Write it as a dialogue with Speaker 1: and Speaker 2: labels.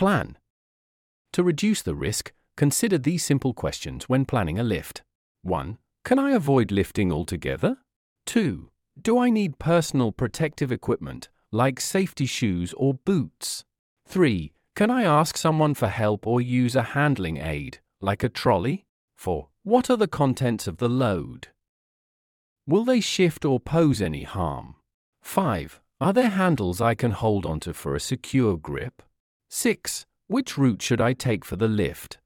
Speaker 1: plan. To reduce the risk, consider these simple questions when planning a lift. 1. Can I avoid lifting altogether? 2. Do I need personal protective equipment, like safety shoes or boots? 3. Can I ask someone for help or use a handling aid, like a trolley? 4. What are the contents of the load? Will they shift or pose any harm? 5. Are there handles I can hold onto for a secure grip? 6. Which route should I take for the lift?